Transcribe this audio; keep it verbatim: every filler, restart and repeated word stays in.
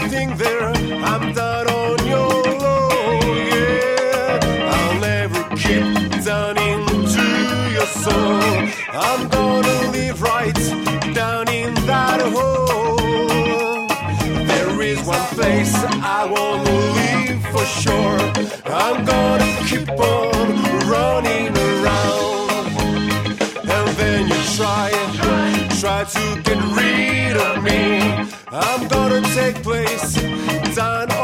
think there I'm down on your low, yeah. I'll never keep down into your soul. I'm gonna live right down in that hole. There is one place I wanna live for sure. I'm gonna keep on running around. And then you try, try to get rid of me. I'm gonna take place down